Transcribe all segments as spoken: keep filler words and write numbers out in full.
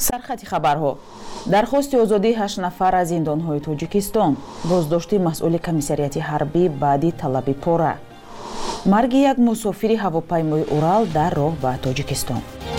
сархати хабарҳо. дархости озодии ҳашт нафар аз зиндонҳои тоҷикистон, боздошти масъули комиссарияти ҳарбӣ баъди талаби пора, марги як мусофири ҳавопаймои Урал дар роҳ ба Тоҷикистон.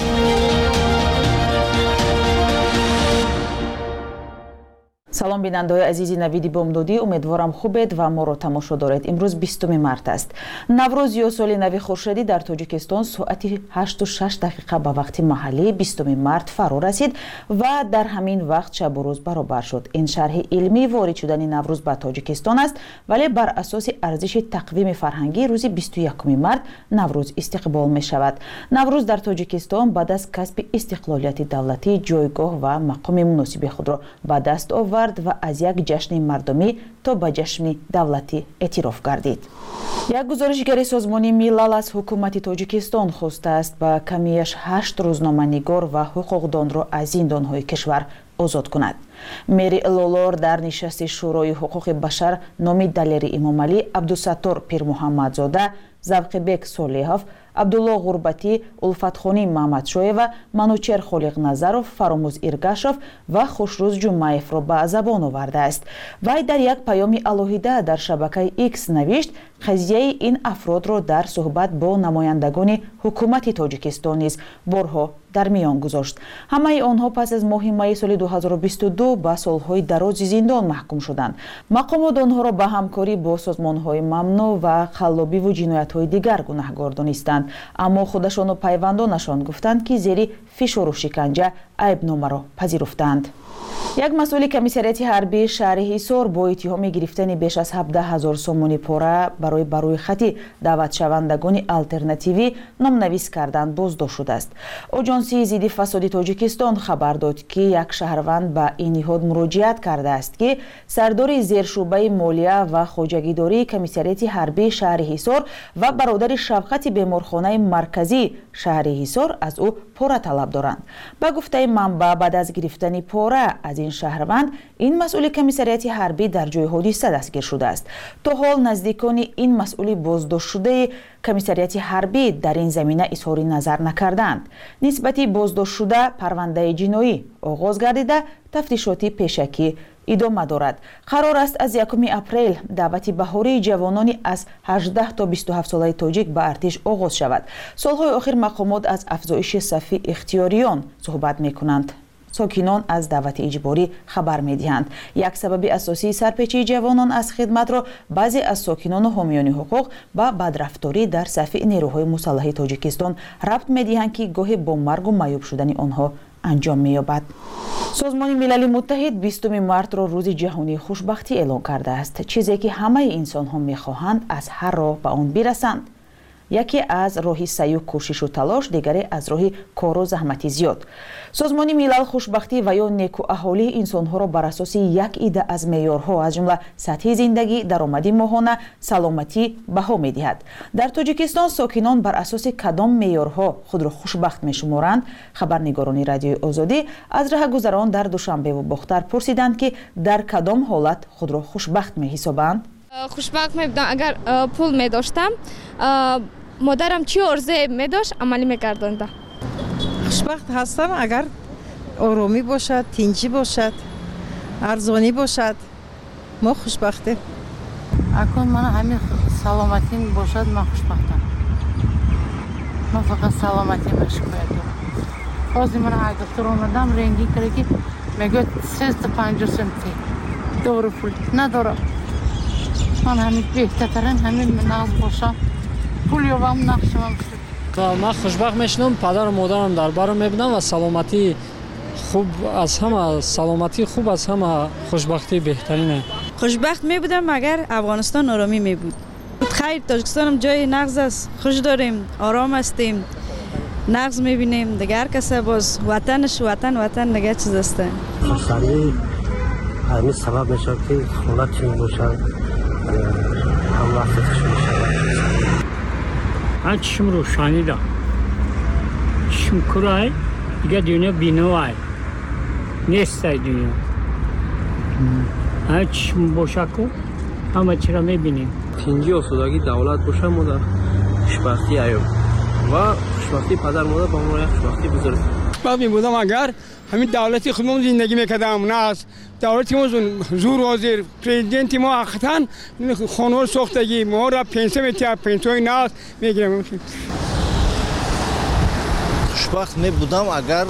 салом бинандаҳои азизи навиди бомдодӣ, умедворам хубед ва моро тамошо доред. имрӯз бистуми март аст. наврӯз ё соли нави хуршедӣ дар Тоҷикистон соати ҳашту шаш дақиқа ба вақти маҳаллӣ бистуми март фаро расид ва дар ҳамин вақт шабу рӯз баробар шуд. ин шарҳи илмии ворид шудани наврӯз ба Тоҷикистон аст, вале бар асоси арзиши тақвими фарҳангӣ рӯзи бисту якуми март наврӯз истиқбол мешавад. наврӯз дар Тоҷикистон баъд аз касби истиқлолияти давлатӣ ҷойгоҳ ва мақоми муносиби худро ба даст овард ва аз як ҷашни мардумӣ то ба ҷашни давлатӣ эътироф гардид. як гузоришгари созмони милал аз ҳукумати Тоҷикистон хостааст ба камияш ҳашт рӯзноманигор ва ҳуқуқдонро аз зиндонҳои кишвар озод кунад. мери лолор дар нишасти шӯрои ҳуқуқи башар номи далери Имомалӣ, Абдусаттор Пирмуҳаммадзода, Завқибек Солеҳов, Абдулло Ғурбатӣ, Улфатхонӣ Маҳмадшоева, Манучер Холиқназаров, Фаромӯз Иргашов ва Хушрӯз Ҷумаевро ба забон овардааст. вай дар як паёми алоҳида дар шабакаи X навишт, қазияи ин афродро дар суҳбат бо намояндагони ҳукумати Тоҷикистон низ борҳо дар миён гузошт. ҳамаи онҳо пас аз моҳи майи соли дуҳазору бисту ду ба солҳои дарози зиндон маҳкум шуданд. мақомот онҳоро ба ҳамкорӣ бо созмонҳои мамнӯъ ва қаллобиву ҷиноятҳои дигар гунаҳгор донистанд, аммо худашону пайвандонашон гуфтанд, ки зери фишору шиканҷа айбномаро пазируфтанд. як масъули комиссарияти ҳарбии шаҳри Ҳисор бо иттиҳоми гирифтани беш аз ҳабдаҳ ҳазор сомони пора барои ба рӯи хати даъватшавандагони алтернативӣ номнавис кардан боздошт шудааст. оҷонсии зидди фасоди Тоҷикистон хабар дод, ки як шаҳрванд ба ин ниҳод муроҷиат кардааст, ки сардори зершӯъбаи молия ва хоҷагидории комиссарияти ҳарбии шаҳри Ҳисор ва бародари шафқати беморхонаи марказии шаҳри Ҳисор аз ӯ пора талаб доранд. ба гуфтаи манбаъ, баъд аз гирифтани пора аз ин шаҳрванд, ин масъули комиссарияти ҳарбӣ дар ҷои ҳодиса дастгир шудааст. то ҳол наздикони ин масъули боздоштшудаи комиссарияти ҳарбӣ дар ин замина изҳори назар накарданд. нисбати боздоштшуда парвандаи ҷиноӣ оғоз гардида, тафтишоти пешакӣ идома дорад. қарор аст аз якуми апрел даъвати баҳории ҷавонони аз ҳаждаҳ то бисту ҳафт солаи тоҷик ба артиш оғоз шавад. солҳои охир мақомот аз афзоиши сафи ихтиёриён суҳбат мекунанд. сокинон аз даъвати иҷборӣ хабар медиҳанд. як сабаби асосии сарпечии ҷавонон аз хидматро баъзе аз сокинону ҳомиёни ҳуқуқ ба бадрафторӣ дар сафи нерӯҳои мусаллаҳи Тоҷикистон рабт медиҳанд, ки гоҳе бо маргу маъюб шудани онҳо анҷом меёбад. созмони милали муттаҳид бистуми мартро рӯзи ҷаҳонии хушбахтӣ эълон кардааст. чизе ки ҳамаи инсонҳо мехоҳанд аз ҳар роҳ ба он бирасанд. яке аз роҳи саю кӯшишу талош, дигаре аз роҳи кору заҳмати зиёд. созмони милал хушбахтӣ ва ё некуаҳолии инсонҳоро бар асоси як ида аз меъёрҳо, аз ҷумла сатҳи зиндагӣ, даромади моҳона, саломатӣ баҳо медиҳад. дар Тоҷикистон сокинон бар асоси кадом меъёрҳо худро хушбахт мешуморанд? хабарнигорони Радиои Озодӣ аз раҳгузарон дар Душанбеву Бохтар пурсиданд, ки дар кадом ҳолат худро хушбахт меҳисобанд. хушбахт мебудам агар пул медоштам, модарам чӣ орзуе медошт амалӣ мекардонда. хушбахт ҳастам агар оромӣ бошад, тинҷӣ бошад, арзонӣ бошад, мо хушбахтем. акун мана ҳамин саломатӣ бошад, ман хушбахтам. ман фақат саломатӣ машкоят дорам. ҳозир мана аз доктор омадам, рентген кардем, ки мегӯяд сеста панҷоҳ сум дору пул надорам. ман ҳамин беҳтартарин ҳамин нағз бошам, пул ёбам, нақшавам шуд. ман хушбахт мешунам, падару модарам дар бару мебудам ва саломатӣ хуб аз ҳама, саломатӣ хуб аз ҳама хушбахтӣ беҳтарине. хушбахт мебудам агар Афғонистон оромӣ мебуд. хайр, Тоҷикистонам ҷои нағз аст, хуш дорем, ором ҳастем, нағз мебинем, дига ҳар каса боз ватанаш ватан ватан дига чиз аст. хушбахтӣ ҳамин сабаб мешавад, ки холат чӣ бошад, ҳам вақташ мешавад. ҳан чишм рӯшанида, чишм курай, дига дунё биновай нестай дунё. ҳан чишм боша ку ҳама чиро мебинем. тинҷӣ осудагӣ давлат боша, модар хушбахтӣ аём ва хушбахтӣ падар модар ба мо як хушбахтӣ бузург. خوشبخت می بودم اگر همین دولتی خودمون زندگی میکردم. نه از دولتی ما زور وزیر پرزیدنت ما حقیقتا خانوار ساختگی ما را پنسه میتیم پنسه ناز میگیرم. خوشبخت می بودم اگر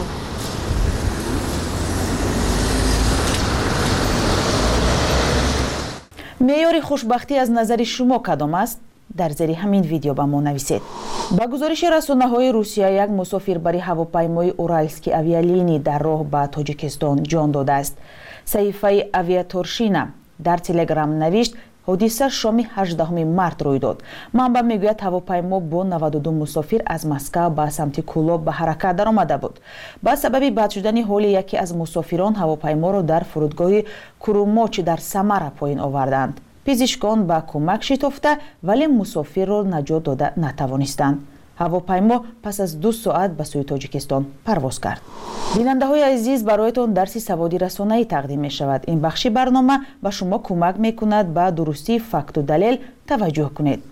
معیار خوشبختی از نظر شما کدام است؟ در زیر همین ویدیو با ما نویسید. با گزارش رسانه‌های روسیه یک مسافر بر هواپیمای اورالسکی آویالینی در راه به تاجیکستان جان داده است. صحیفه آویاتورشینا در تلگرام نوشت حادثه شام هجدهم مارت روی داد. منبع میگوید هواپیما با نود و دو مسافر از مسکو به سمت کولوب به حرکت درآمده بود. با سبب بد شدن حال یکی از مسافران هواپیما را در فرودگاه کروماچ در سمر پایین آوردند. پزشکان با کمک شتافته ولی مسافر را نجات داده نتوانستند. هواپیما پس از دو ساعت به سوی تاجیکستان پرواز کرد. بیننده های عزیز، برایتان درسی سوادی رسانه‌ای تقدیم می شود. این بخشی برنامه به شما کمک می کند به درستی فکت و دلیل توجه کنید.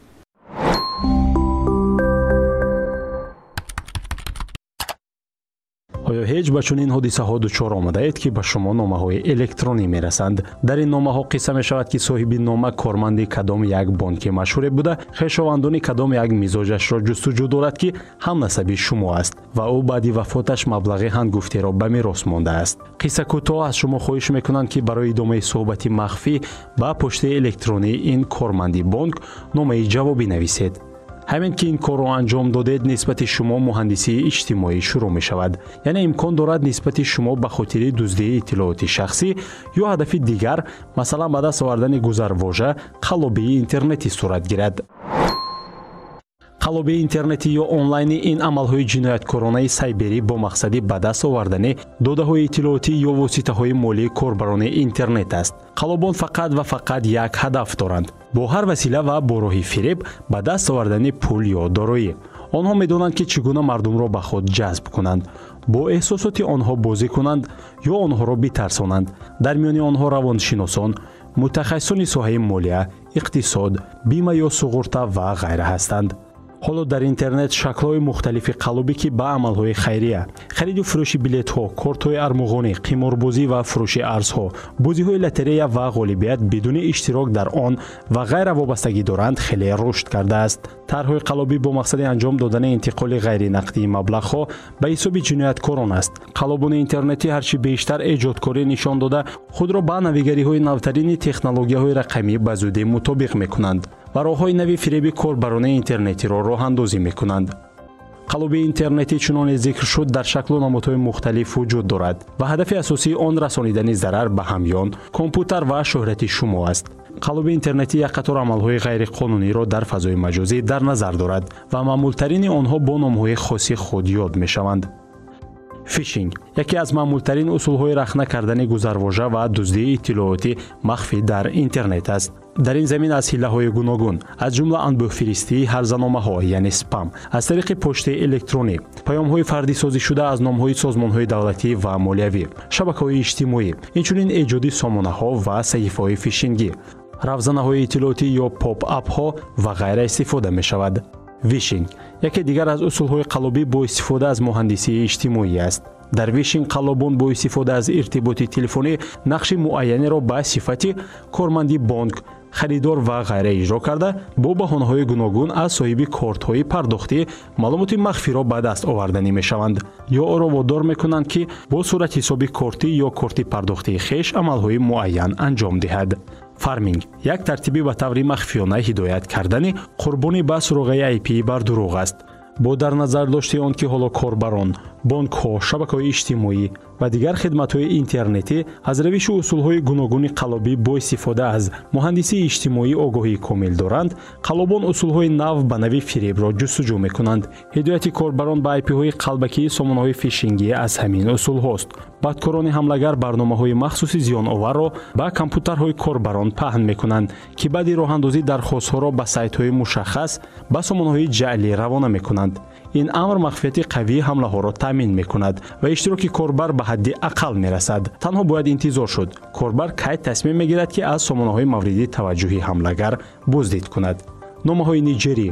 آیا هیچ به چنین حادثه ها دچار آمده اید که به شما نامه های الکترونی می رسند؟ در این نامه ها قصه می شود که صاحب نامه کارمند کدام یک بانک مشهور بوده، خویشاوندان کدام یک مزاجش را جستجو دارد که هم نسبی شما است و او بعد وفاتش مبلغ هنگفتی را به میراث مانده است. قصه کوتاه از شما خواهش می کنند که برای ادامه صحبت مخفی با پشت الکترونی این کارمند بانک نامه جوابی نویسید. همین که این کار را انجام دادید نسبت شما مهندسی اجتماعی شروع می شود. یعنی امکان دارد نسبت شما به خاطر دزدی اطلاعات شخصی یا هدف دیگر، مثلا به دست آوردن گذرواژه، قلابی اینترنتی صورت گیرد. قلابی اینترنتی یا آنلاین این عملهای جنایتکارانه سایبری با مقصد به دست آوردن داده‌های اطلاعاتی یا واسطه‌های مالی کاربران اینترنت است. قلابان فقط و فقط یک هدف دارند: با هر وسیله و با راه فریب به دست آوردن پول یا دارایی. آنها می‌دانند که چگونه مردم را به خود جذب کنند، با احساسات آنها بازی کنند یا آنها را بترسانند. در میان آنها روانشناسان، متخصصان ساحه مالیه، اقتصاد، بیمه یا سقورت و غیره هستند. حالا در اینترنت شکل‌های مختلف قلابی که به عمل‌های خیریه، خرید و فروش بلیط‌ها، کارت‌های ارمغانی، قماربازی و فروش ارزها، بازی‌های لاتری و غالبیت بدون اشتراک در آن و غیر وابستگی دارند خیلی رشد کرده است. طرح‌های قلابی با مقصد انجام دادن انتقال غیر نقدی مبلغ‌ها به حساب جنایتکاران است. قلابان اینترنتی هرچی بیشتر ایجادکاری نشان داده خود را به نویگری‌های نوترین تکنولوژی‌های رقمی به زودی مطابق می‌کنند و راه‌های نوی فریب کاربران اینترنتی را راه اندازی می‌کنند. قلاب اینترنتی چنان ذکر شد در شکل و نمادهای مختلف وجود دارد و هدف اساسی آن رسانیدن ضرر به همیان، کامپیوتر و شهرت شما است. قلاب اینترنتی یک قطار عملهای غیر قانونی را در فضای مجازی در نظر دارد و معمولترین آنها با نام‌های خاص خود یاد می‌شوند. فیشینگ یکی از معمولترین اصول‌های رخنه کردن گذرواژه و دزدی اطلاعاتی مخفی در اینترنت است. در این زمین از حیله‌های گوناگون از جمله انبوه فرستی هرزنامه‌ها یعنی سپام از طریق پشت الکترونی، پیام‌های فردی سازی شده از نام‌های سازمان‌های دولتی و مالیوی، شبکه‌های اجتماعی، اینچنین ایجاد سامانه‌ها و صحیفه‌های فیشینگی، روزنه‌های اطلاعاتی یا پاپ اپ‌ها و غیره استفاده می‌شود. ویشینگ یکی دیگر از اصول‌های قلابی با استفاده از مهندسی اجتماعی است. در ویشینگ قلابان با استفاده از ارتباط تلفنی نقش معینی را به صفت کارمندی بانک، خریدار و غیره اجرا کرده با بهانه‌های گوناگون از صاحب کارت‌های پرداختی معلومات مخفی را به دست آوردنی می‌شوند یا آن را وادار می‌کنند که با صورت حساب کارتی یا کارت پرداختی خویش عمل‌های معین انجام دهد. فارمینگ یک ترتیبی به طور مخفیانه هدایت کردن قربانی به سراغ آی پی بر دروغ است. با در نظر داشته آن که حالا کاربران، بانک‌ها، شبکه‌های اجتماعی و دیگر خدمات‌های اینترنتی از روش و اصول‌های گوناگون قلابی با استفاده از مهندسی اجتماعی آگاهی کامل دارند، قلابان اصول‌های نو به نوع فریب را جستجو می‌کنند. هدایت کاربران به آی پی‌های قلبکی سامانه‌های فیشینگی از همین اصول هاست. بدکاران حمله‌گر برنامه‌های مخصوصی زیان‌آور را به کامپیوترهای کاربران پهن می‌کنند که بعد راه‌اندازی درخواست‌ها را به سایت‌های مشخص به سامانه‌های جعلی روانه می‌کنند. این امر مخفیت قوی حمله‌ها را تامین می‌کند و اشتراک کاربر به حد اقل می‌رسد. تنها باید انتظار شد کاربر کی تصمیم می‌گیرد که از سامانه‌های مورد توجه حمله‌گر بازدید کند. نامه‌های نیجری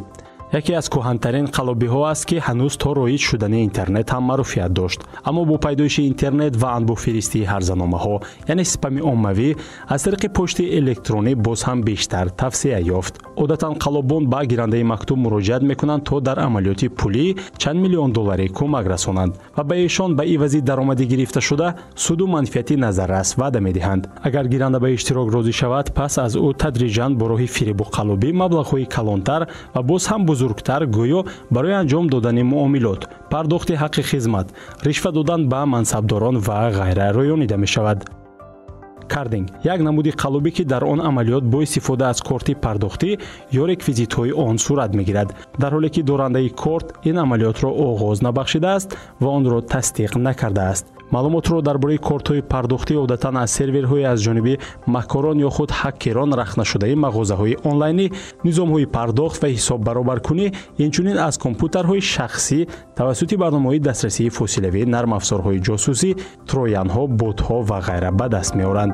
яке аз кӯҳантарин қалобиҳо аст ки ҳанӯз то роиҷ шудани интернет ҳам маъруфият дошт. Аммо бо пайдоиши интернет ва анбӯҳфиристии ҳарзаномаҳо, яъне спами оммавӣ, аз тариқи почти электронӣ боз ҳам бештар тавсея ёфт. одатан қалобон ба гирандаи мактуб муроҷиат мекунанд то дар амалиёти пулӣ чанд миллион долларӣ кӯмак расонанд ва ба эшон ба ивази даромадӣ гирифташуда суду манфиати назаррас ваъда медиҳанд. агар гиранда ба иштирок розӣ шавад, пас аз ӯ тадриҷан бо роҳи фиребу қалобӣ маблағҳои калонтар ва боз ҳам бузургтар гӯё барои анҷом додани муомилот, пардохти ҳаққи хизмат, ришват додан ба мансабдорон ва ғайра роёнида мешавад. Кардинг як намуди қалобе ки дар он амалиёт бо истифода аз корти пардохтӣ ё реквизитҳои он сурат мегирад, дар ҳоле ки дорандаи корт ин амалиётро оғоз набахшидааст ва онро тасдиқ накардааст. маълумотро дар бораи кортҳои пардохтӣ одатан аз серверҳои аз ҷониби макорон ё худ ҳаккерон рахнашудаи мағозаҳои онлайнӣ, низомҳои пардохт ва ҳисоббаробаркунӣ, инчунин аз компютерҳои шахсӣ тавассути барномаҳои дастрасии фосилавӣ, нарм афзорҳои ҷосусӣ, троянҳо, ботҳо ва ғайра ба даст меоранд.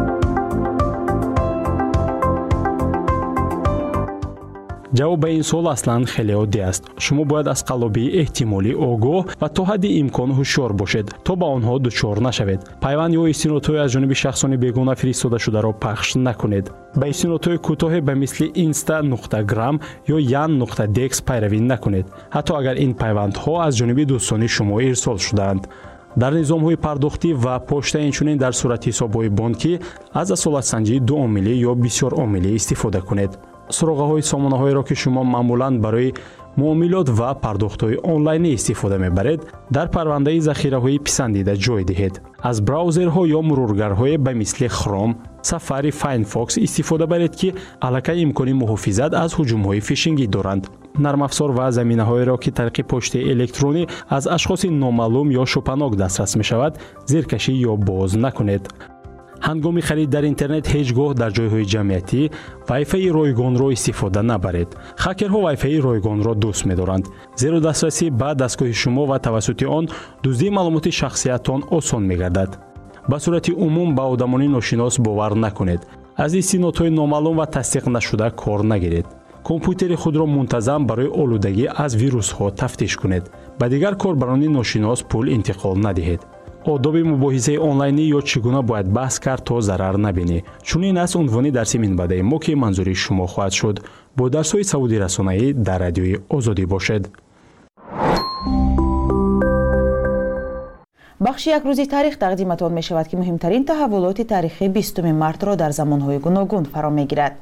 ҷавоб ба ин суол аслан хеле оддӣ аст. шумо бояд аз қалобии эҳтимолӣ огоҳ ва то ҳадди имкон ҳушёр бошед, то ба онҳо дучор нашавед. пайванд ё истинодҳои аз ҷониби шахсони бегона фиристодашударо пахш накунед. ба истинодҳои кӯтоҳе ба мисли инста нуқта грам ё ян нуқта декс пайравӣ накунед, ҳатто агар ин пайвандҳо аз ҷониби дӯстони шумо ирсол шудаанд. дар низомҳои пардохтӣ ва почта, инчунин дар суратҳисобҳои бонкӣ аз асолатсанҷии дуомилӣ ё бисёромилӣ истифода кунед. суроғаҳои сомонаҳоеро ки шумо маъмулан барои муомилот ва пардохтҳои онлайнӣ истифода мебаред, дар парвандаи захираҳои писандида ҷой диҳед. аз браузерҳо ё мурургарҳое ба мисли Chrome, Safari, Firefox истифода баред ки аллакай имкони муҳофизат аз ҳуҷумҳои фишингӣ доранд. нармафзор ва заминаҳоеро ки тариқи почтаи электронӣ аз ашхоси номаълум ё шупанок дастрас мешавад, зеркашӣ ё боз накунед. ҳангоми харид дар интернет ҳеҷ гоҳ дар ҷойҳои ҷамъиятӣ вайфаи ройгонро истифода набаред. хакерҳо вайфаи ройгонро дӯст медоранд, зеро дастрасӣ ба дастгоҳи шумо ва тавассути он дуздии маълумоти шахсиятон осон мегардад. ба сурати умум ба одамони ношинос бовар накунед. аз истинодҳои номаълум ва тасдиқ нашуда кор нагиред. компютери худро мунтазам барои олудагӣ аз вирусҳо тафтиш кунед. ба дигар корбарони ношинос пул интиқол надиҳед. одоби мубоҳисаи онлайнӣ ё чӣ гуна бояд баҳс кард то зарар набинӣ. чунин аст унвони дарси минбаъдаи мо ки манзури шумо хоҳад шуд. бо дарсҳои савуди расонаӣ дар радиои озодӣ бошед. бахши як рӯзи таърих тақдиматон мешавад ки муҳимтарин таҳаввулоти таърихи бистуми мартро дар замонҳои гуногун фаро мегирад.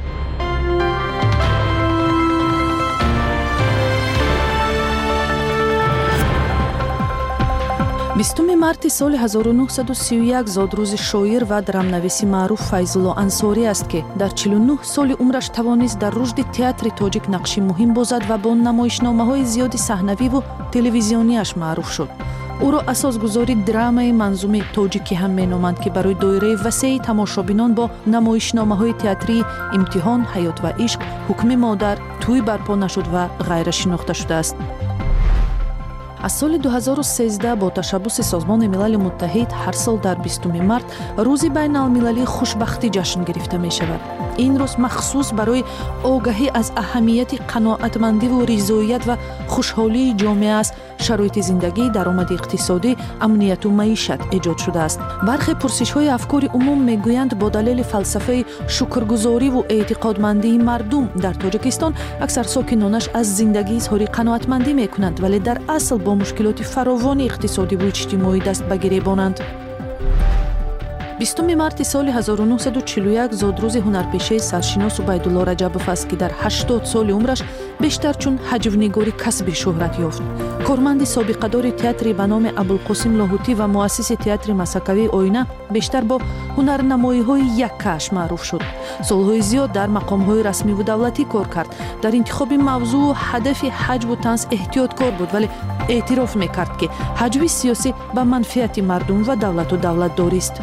бистуми марти соли ҳазору нуҳсаду сию як зод рӯзи шоир ва драмнависи маъруф Файзулло Ансорӣ аст ки дар чилу нӯҳ соли умраш тавонист дар рушди театри тоҷик нақши муҳим бозад ва бо намоишномаҳои зиёди саҳнавиву телевизионияш маъруф шуд. ӯро асосгузори драмаи манзуми тоҷикӣ ҳам меноманд ки барои доираи васеи тамошобинон бо намоишномаҳои театрии Имтиҳон, Ҳаёт ва ишқ, Ҳукми модар, Тӯй барпо нашуд ва ғайра шинохта шудааст. аз соли ду ҳазору сездаҳ бо ташаббуси Созмони Милали Муттаҳид ҳар сол дар бистуми март рӯзи байналмилалии хушбахтӣ ҷашн гирифта мешавад. ин рӯз махсус барои огаҳӣ аз аҳамияти қаноатмандиву ризоият ва хушҳолии ҷомеа аст, шароити зиндагӣ, даромади иқтисодӣ, амнияту маишат эҷод шудааст. бархе пурсишҳои афкори умум мегӯянд бо далели фалсафаи шукргузориву эътиқодмандии мардум дар Тоҷикистон аксар сокинонаш аз зиндагӣ изҳори қаноатмандӣ мекунанд, вале дар асл бо мушкилоти фаровони иқтисодиву иҷтимоӣ даст ба гиребонанд. бистуми марти соли ҳазору нуҳсаду чилу як зод рӯзи ҳунарпешаи саршинос Убайдулло Раҷабов аст ки дар ҳаштод соли умраш бештар чун ҳаҷвнигори касбӣ шӯҳрат ёфт. корманди собиқадори театри ба номи Абулқосим Лоҳутӣ ва муассиси театри Масакавии Оина бештар бо ҳунарнамоиҳои яккааш маъруф шуд. солҳои зиёд дар мақомҳои расмиву давлатӣ кор кард. дар интихоби мавзӯъу ҳадафи ҳаҷву танз эҳтиёткор буд, вале эътироф мекард ки ҳаҷви сиёсӣ ба манфиати мардум ва давлату давлатдорист.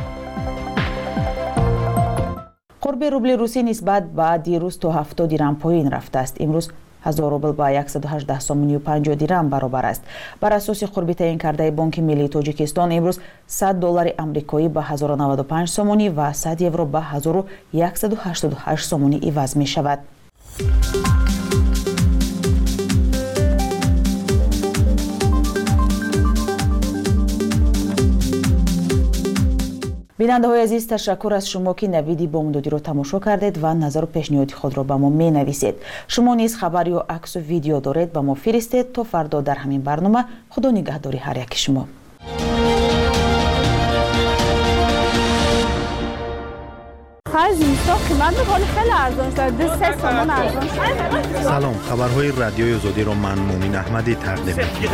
қурби рубли русӣ нисбат ба дирӯз то ҳафтод дирам поин рафтааст. имрӯз ҳазор рубл ба яксаду ҳаждаҳ сомонию панҷоҳ дирам баробар аст. бар асоси қурби таъин кардаи Бонки Миллии Тоҷикистон имрӯз сад доллари амрикоӣ ба ҳазору наваду панҷ сомонӣ ва сад евро ба ҳазору яксаду ҳаштоду ҳашт сомонӣ иваз мешавад. بیننده‌های عزیز، تشکر از شما که نویدی بامدادی رو تماشا کردید و نظر و پیشنهاد خود را به ما می نویسید. شما نیز خبر یا عکس و ویدیو دارید به ما فرستید تا فردا در همین برنامه. خدا نگهداری هر یک شما. سلام، خبرهای رادیوی آزادی را من مومن احمدی تقدیم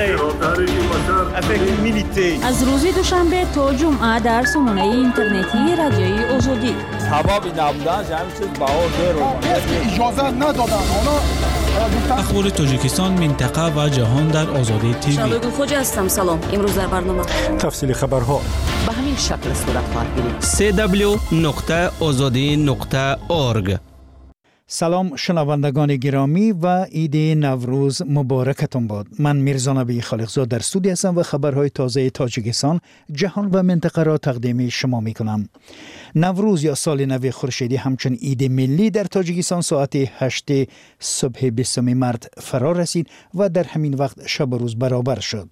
می‌کنم. از روز دوشنبه تا جمعه در سامانه اینترنتی رادیوی آزادی. سبب نبودن همین چیز بهار اجازه ندادن. اخبار تاجیکستان، منطقه و جهان در آزادی تیوی. شبگون خوجا هستم. سلام. امروز در برنامه تفصیل خبرها به همین شکل صورت خواهد گرفت. سی دبلیو نقطه آزادی نقطه اورگ. سلام شنوندگان گرامی و عید نوروز مبارکتون باد. من میرزا نبی خالقزاد در استودیو هستم و خبرهای تازه تاجیکستان، جهان و منطقه را تقدیم شما میکنم. نوروز یا سال نو خورشیدی همچون عید ملی در تاجیکستان ساعت هشت صبح بیستم مارس فرا رسید و در همین وقت شب و روز برابر شد.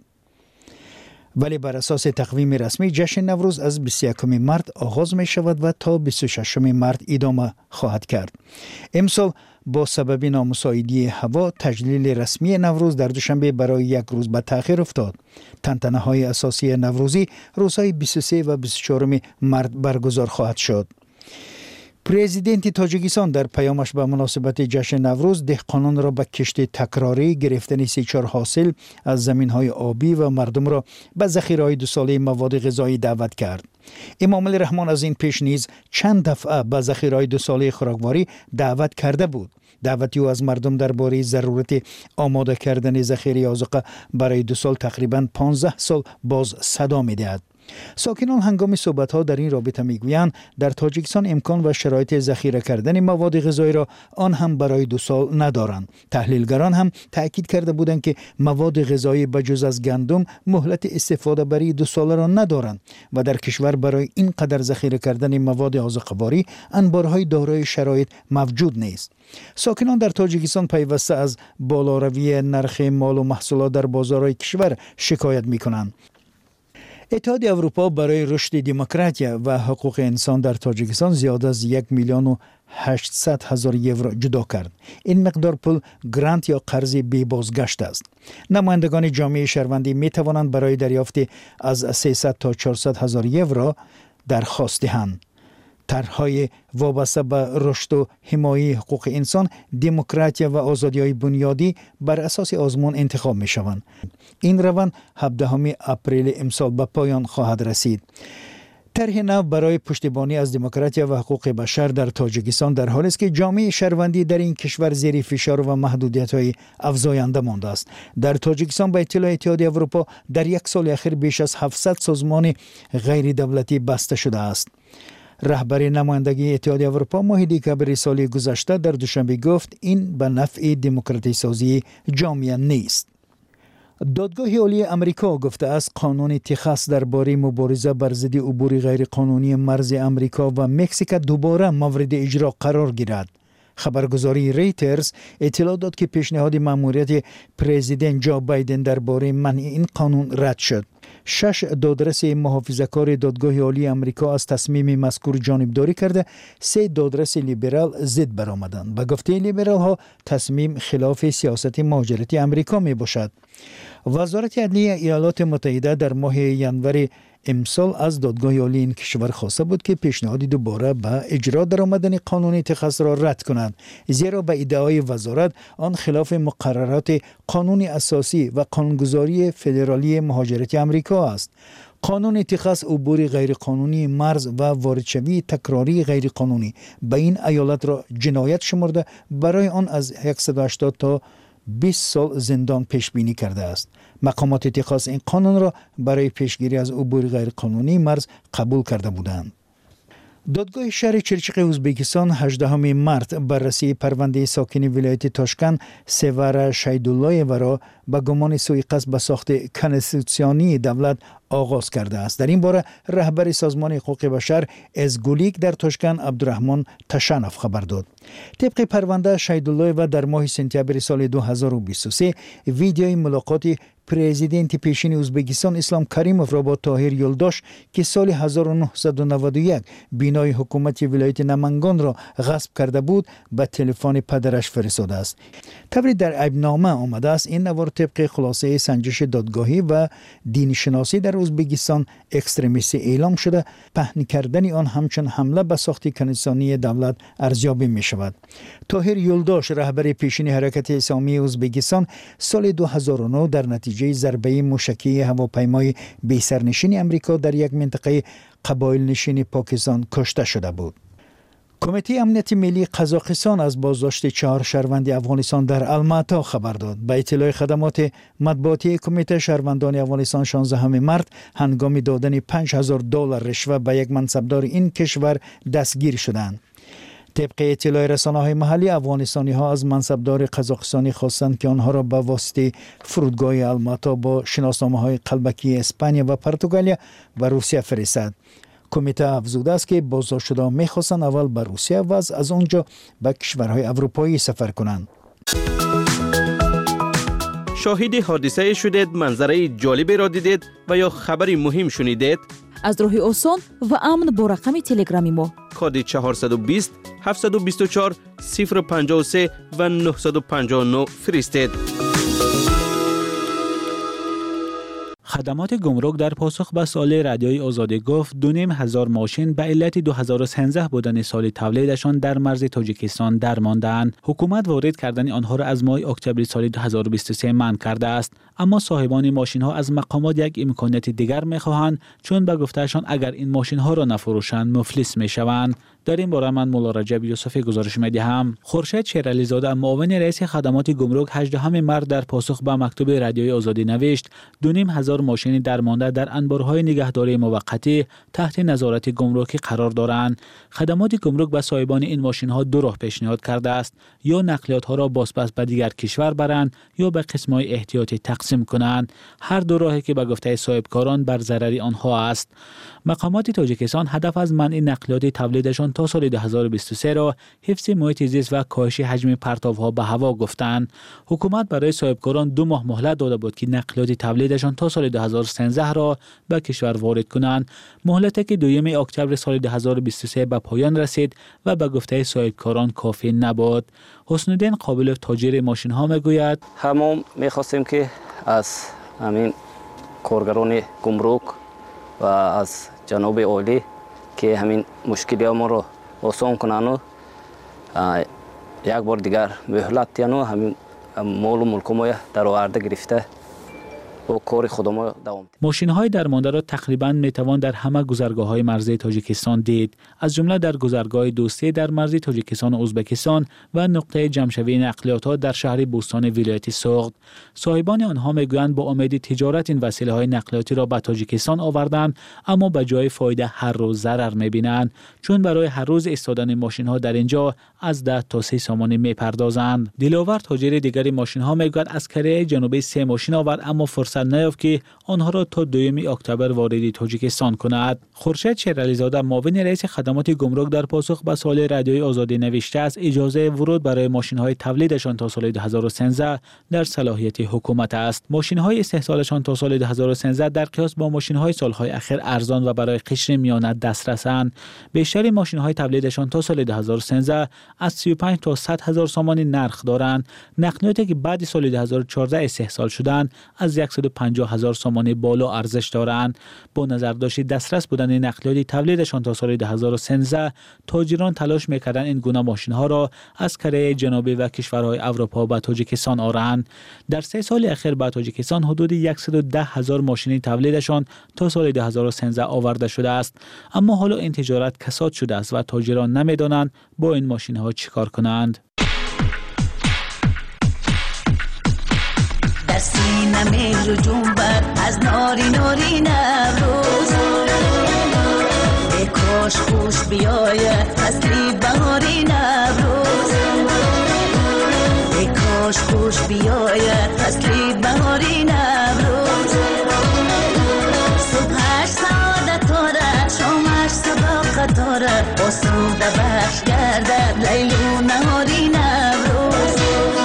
ولی بر اساس تقویم رسمی جشن نوروز از بیست و یکم مارس آغاز می شود و تا بیست و ششم مارس ادامه خواهد کرد. امسال با سبب نامساعدی هوا تجلیل رسمی نوروز در دوشنبه برای یک روز به تأخیر افتاد. تنتنه های اساسی نوروزی روزهای بیست و سه و بیست و چهار مارس برگزار خواهد شد. پرزیدنت تاجیکستان در پیامش به مناسبت جشن نوروز دهقانان را به کشت تکراری گرفتن سیچار حاصل از زمین‌های آبی و مردم را به ذخیره‌های دو ساله مواد غذایی دعوت کرد. امام علی رحمان از این پیش نیز چند دفعه به ذخیره‌های دو ساله خوراکواری دعوت کرده بود. دعوتی او از مردم درباره ضرورت آماده کردن ذخیره آذوقه برای دو سال تقریباً پانزده سال باز صدا می‌دهد. ساکنان هنگام صحبت‌ها در این رابطه میگویند در تاجیکستان امکان و شرایط ذخیره کردن مواد غذایی را آن هم برای دو سال ندارند. تحلیلگران هم تأکید کرده بودند که مواد غذایی بجز از گندم مهلت استفاده برای دو سال را ندارند و در کشور برای این قدر ذخیره کردن مواد آذوقه‌واری انبارهای دارای شرایط موجود نیست. ساکنان در تاجیکستان پیوسته از بالاروی نرخ مال و محصولات در بازارهای کشور شکایت می‌کنند. اتحادیه اروپا برای رشد دموکراسی و حقوق انسان در تاجیکستان زیاد از یک میلیون و هشتصد هزار یورو جدا کرد. این مقدار پول گرانت یا قرض بی بازگشت است. نمایندگان جامعه شهروندی می توانند برای دریافت از سیصد تا چهارصد هزار یورو درخواست دهند. طرح‌های وابسته به رشد و حمایت حقوق انسان، دموکراسی و آزادی‌های بنیادی بر اساس آزمون انتخاب می‌شوند. این روند هفدهم اپریل امسال به پایان خواهد رسید. طرح نو برای پشتیبانی از دموکراسی و حقوق بشر در تاجیکستان در حالی است که جامعه شهروندی در این کشور زیر فشار و محدودیت‌های افزاینده مانده است. در تاجیکستان به اطلاع اتحادیه اروپا در یک سال اخیر بیش از هفتصد سازمان غیر دولتی بسته شده است. رهبر نمایندگی اتحادیه اروپا ماه دسامبر سال گذشته در دوشنبه گفت این به نفع دموکراسی سازی جامعه نیست. دادگاه عالی امریکا گفته است قانون تگزاس درباره مبارزه بر ضد عبور غیرقانونی مرز امریکا و مکزیک دوباره مورد اجرا قرار گیرد. خبرگزاری ریترز اطلاع داد که پیشنهاد مأموریت پرزیدنت جو بایدن درباره منع این قانون رد شد. شش دادرس محافظه‌کار دادگاه عالی امریکا از تصمیم مذکور جانبداری کرده، سه دادرس لیبرال ضد برآمدند. به گفته لیبرال ها تصمیم خلاف سیاست مهاجرتی امریکا می باشد. وزارت عدلیه ایالات متحده در ماه ژانویه امسال از دادگاه عالی این کشور خواسته بود که پیشنهادی دوباره به اجرا درآمدن قانون تگزاس را رد کند، زیرا به ادعای وزارت آن خلاف مقررات قانون اساسی و قانونگذاری فدرالی مهاجرتی امریکا است. قانون تگزاس عبور غیرقانونی مرز و واردشوی تکراری غیرقانونی به این ایالت را جنایت شمرده برای آن از صد و هشتاد تا بیست سال زندان پیش بینی کرده است. مقامات تگزاس این قانون را برای پیشگیری از عبور غیرقانونی مرز قبول کرده بودند. دادگاه شهر چرچق ازبکستان هجدهم مارس بررسی پرونده ساکن ولایت تاشکند سوار شیدالله‌یeva را به گمان سوءقصد به ساخت کنستیتوسیونی دولت آغاز کرده است. در این باره رهبر سازمان حقوق بشر از گولیک در تاشکند عبدالرحمن تشنف خبر داد. طبق پرونده شهیدالله و در ماه سپتامبر سال دو هزار و بیست و سه ویدیوی ملاقات پرزیدنت پیشین ازبکستان اسلام کریموف را با طاهر یلداش که سال هزار و نهصد و نود و یک بینای حکومت ولایت نمنگان را غصب کرده بود به تلفن پدرش فرستاده است. طوری در عیبنامه آمده است این نوار طبق خلاصه سنجش دادگاهی و دین شناسی در ازبکستان اکستریمیستی اعلام شده، پهن کردن آن همچون حمله به ساخت کنیسانی دولت ارزیابی می شود. طاهر یلداش رهبر پیشین حرکت اسلامی ازبکستان سال دو هزار و نه در نتیجه ضربه موشکی هواپیمای بی سرنشین امریکا در یک منطقه قبایل نشین پاکستان کشته شده بود. کمیته امنیت ملی قزاقستان از بازداشت چهار شهروند افغانستان در الماتا خبر داد. به اطلاع خدمات مطبوعاتی کمیته، شهروندان افغانستان شانزدهم مارس هنگام دادن پنج هزار دلار رشوه به یک منصبدار این کشور دستگیر شدند. طبق اطلاع رسانه‌های محلی، افغانستانی ها از منصبدار قزاقستانی خواستند که آنها را به واسطه فرودگاه الماتا با شناسنامه‌های قلبکی اسپانیا و پرتغالیا به روسیه فرستد. کمیته افزوده است که بازداشت شده می‌خواستند اول به روسیه و از آنجا به کشورهای اروپایی سفر کنند. شاهد حادثه شدید، منظره جالبی را دیدید و یا خبری مهم شنیدید؟ از راه آسان و امن با رقم تلگرامی ما کد چهارصد و بیست هفتصد و بیست و چهار صفر پنجاه و سه و نهصد و پنجاه و نه فرستید. خدمات گمرک در پاسخ به سوال رادیوی آزادی گفت دو نیم هزار ماشین به علت دو هزار و سیزده بودن سال تولیدشان در مرز تاجیکستان درماندند. حکومت وارد کردن آنها را از ماه اکتبر سال دو هزار و بیست و سه منع کرده است، اما صاحبان ماشین ها از مقامات یک امکانات دیگر می‌خواهند، چون به گفتهشان اگر این ماشین ها را نفروشند مفلس می‌شوند. در این باره من مولا رجب یوسفی گزارش می‌دهم. خورشید شیرعلی زاده، معاون رئیس خدمات گمرک، هجدهم مارس در پاسخ به مکتوب رادیوی آزادی نوشت دو نیم هزار ماشین درمانده در انبارهای نگهداری موقتی تحت نظارت گمرکی قرار دارند. خدمات گمرک به صاحبان این ماشین ها دو راه پیشنهاد کرده است: یا نقلیات ها را بازپس به دیگر کشور برند یا به قسم‌های احتیاطی تقسیم کنند. هر دو راهی که به گفته صاحبکاران بر ضرر آنها است. مقامات تاجیکستان هدف از منع نقلیات تولیدشان تا سال دو هزار و بیست و سه را حفظ محیط زیست و کاهش حجم پرتاب‌ها به هوا گفتند. حکومت برای صاحبکاران دو ماه مهلت داده بود که نقلیات تولیدشان تا سال دو هزار و سیزده را به کشور وارد کنند. مهلتی که دوم اکتبر سال دو هزار و بیست و سه به پایان رسید و به گفته صاحبکاران کافی نبود. حسن الدین قابل تاجر ماشین ها میگوید همون می‌خواستیم که از همین کارگران گمرک و از جناب عالی که همین مشکلی ما رو آسان کنن و یک بار دیگر مهلت دیدن و همین مال و ملک ما در آورده گرفته و کار خودمون دوام. ماشین های درمانده را تقریبا میتوان در همه گذرگاه های مرزی تاجیکستان دید، از جمله در گذرگاه دوستی در مرزی تاجیکستان و ازبکستان و نقطه جمع‌شوی نقلیات ها در شهر بوستان ولایت سوغد. صاحبان آنها میگویند با امید تجارت این وسیله های نقلیاتی را به تاجیکستان آوردند، اما به جای فایده هر روز ضرر میبینند، چون برای هر روز ایستادن ماشین ها در اینجا از ده تا سی سامانی میپردازند. دلاور تاجر دیگری ماشین ها میگوید از کره جنوبی سه ماشین آورد، اما فرصت نیافت که آنها را تا دوم اکتبر وارد تاجیکستان کند. خورشید شیرعلی زاده، معاون رئیس خدمات گمرک، در پاسخ به سوال رادیوی آزادی نوشته است اجازه ورود برای ماشین‌های تولیدشان تا سال دو هزار و سیزده در صلاحیت حکومت است. ماشین‌های استحصالشان تا سال دو هزار و سیزده در قیاس با ماشین‌های سال‌های اخیر ارزان و برای قشر میانه دسترسند. بیشتر ماشین‌های تولیدشان تا سال دو هزار و سیزده از سی و پنج تا صد هزار سامانی نرخ دارند. نقلیاتی که بعد سال دو هزار و چهارده استحصال شدند از صد و پنجاه هزار سامانی بالا ارزش دارند. با نظر داشت دسترس بودن نقلیات تولیدشان تا سال دو هزار و سیزده، تاجران تلاش می‌کردند این گونه ماشین‌ها را از کره جنوبی و کشورهای اروپا به تاجیکستان آورند. در سه سال اخیر به تاجیکستان حدود صد و ده هزار ماشین تولیدشان تا سال دو هزار و سیزده آورده شده است، اما حالا این تجارت کساد شده است و تاجران نمی‌دانند با این ماشین‌ها چیکار کنند. در سینه مهر و جنبت از ناری ناری نوروز، ای کاش خوش بیاید فصلی بهاری نوروز، ای کاش خوش بیاید فصلی بهاری نوروز. صبحش سعادت دارد، شامش صداقت قطاره آسوده بخش گردد لیل و نهاری نوروز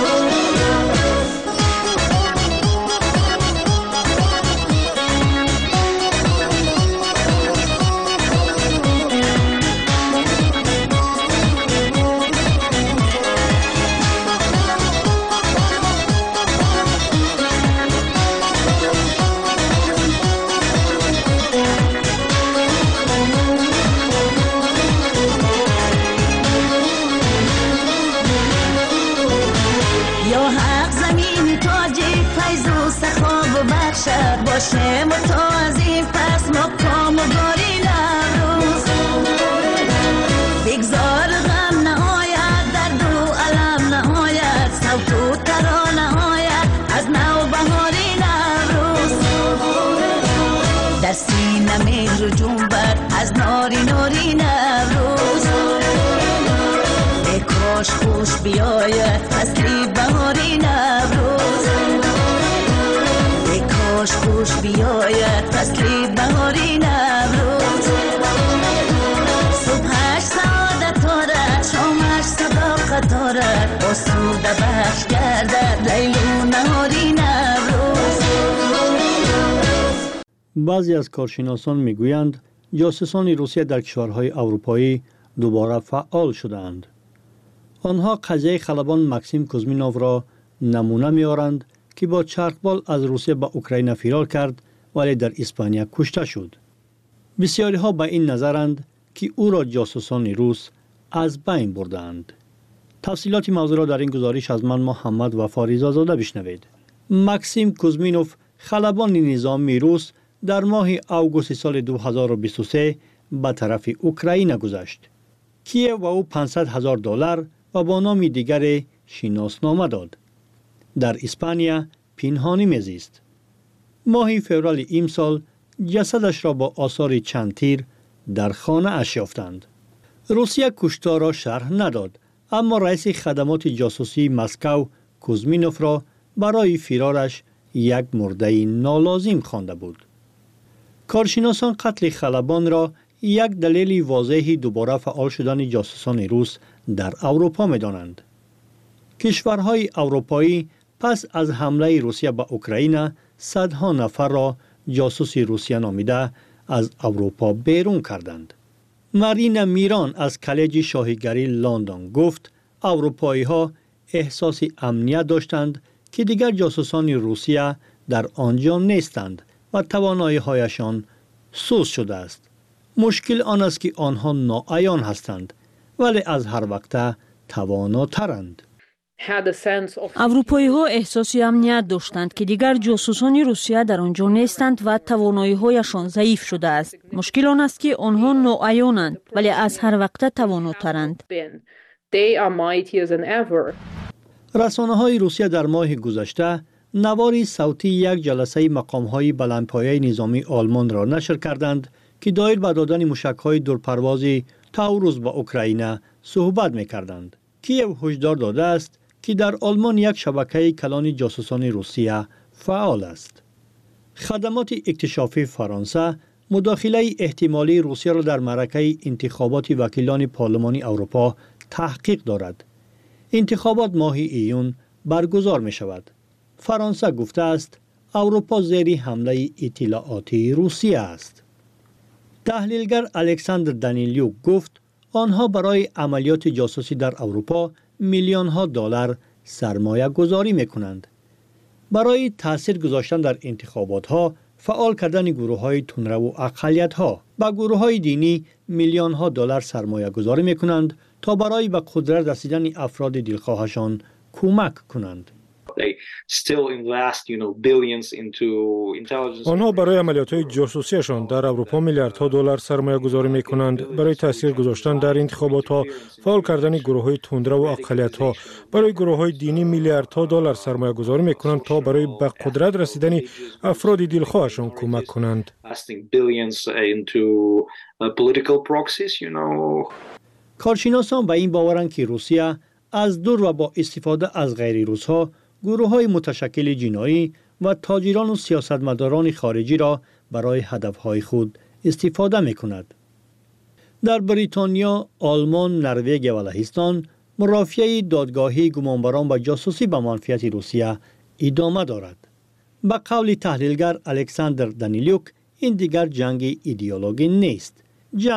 باشه تو از این پس مقام و گاری نروز بگذار غم نهایت درد و علم نهایت صوت و ترانه هایت از نو بهاری نروز در سینه مهر و جنبت از ناری ناری نروز ای کاش خوش بیاید فصلی بهاری نروز خوش خوش بیاید فصلی بهاری نوروز صبحش سعادت دارد شامش صداقت دارد آسوده بخش گردد لیل و نهاری نوروز. بعضی از کارشناسان میگویند جاسوسان روسیه در کشورهای اروپایی دوباره فعال شدند. آنها قضیه خلبان مکسیم کوزمینوف را نمونه می‌آورند که با چرخبال از روسیه به اوکراین فرار کرد ولی در اسپانیا کشته شد. بسیاری ها به این نظرند که او را جاسوسان روس از بین بردند. تفصیلات موضوع را در این گزارش از من محمد وفا رضازاده بشنوید. مکسیم کوزمینوف خلبان نظامی روس در ماه آگوست سال دو هزار و بیست و سه به طرف اوکراین گذشت. کیف و او پانصد هزار دلار و با نام دیگر شناسنامه داد. در اسپانیا پنهانی میزیست. ماه فوریه امسال جسدش را با آثار چند تیر در خانه اش یافتند. روسیه کشتار را شرح نداد، اما رئیس خدمات جاسوسی مسکو کوزمینوف را برای فرارش یک مرده نالازم خوانده بود. کارشناسان قتل خلبان را یک دلیل واضح دوباره فعال شدن جاسوسان روس در اروپا می‌دانند. کشورهای اروپایی پس از حمله روسیه به اوکراین صدها نفر را جاسوس روسیه نامیده از اروپا بیرون کردند. مارینا میران از کالج شاهیگری لندن گفت اروپایی ها احساس امنیت داشتند که دیگر جاسوسان روسیه در آنجا نیستند و توانایی هایشان سوس شده است. مشکل آن است که آنها ناعیان هستند ولی از هر وقت تواناترند. اروپایی ها احساسی امنیت داشتند که دیگر جاسوسان روسیه در آنجا نیستند و توانایی هایشان ضعیف شده است. مشکل آن است که آنها ناعیانند ولی از هر وقت تواناترند. رسانه های روسیه در ماه گذشته نواری صوتی یک جلسه مقام های بلندپایه نظامی آلمان را نشر کردند که دایر به دادن موشک های دورپروازی تاوروس به اوکراین صحبت می کردند. کیف هشدار داده است که در آلمان یک شبکه کلان جاسوسان روسیه فعال است. خدمات اکتشافی فرانسه مداخله احتمالی روسیه را در معرکه انتخابات وکیلان پارلمانی اروپا تحقیق دارد. انتخابات ماه ایون برگزار می شود. فرانسه گفته است اروپا زیر حمله اطلاعاتی روسیه است. تحلیلگر الکساندر دانیلیوک گفت آنها برای عملیات جاسوسی در اروپا میلیون ها دلار سرمایه گذاری می کنند. برای تاثیر گذاشتن در انتخابات ها، فعال کردن گروه های تندرو و اقلیت ها با گروه های دینی میلیون ها دلار سرمایه گذاری می کنند تا برای به قدرت رسیدن افراد دلخواهشان کمک کنند. آنها برای عملیات‌های جاسوسیشان در اروپا میلیاردها دلار سرمایه گذاری می کنند. برای تاثیر گذاشتن در انتخابات ها، فعال کردن گروه های تندرو و اقلیت ها برای گروه های دینی میلیاردها دلار سرمایه گذاری می کنند تا برای به قدرت رسیدن افراد دلخواهشان کمک کنند. کارشناسان به این باورند که روسیه از دور و با استفاده از غیر روس‌ها گروه های متشکل جنایی و تاجران و سیاستمداران خارجی را برای هدفهای خود استفاده می کند. در بریتانیا، آلمان، نروژ و لهستان مرافعه دادگاهی گمانبران و جاسوسی به منفعت روسیه ادامه دارد. به قول تحلیلگر الکساندر دانیلیوک، این دیگر جنگ ایدئولوژی نیست. جنگ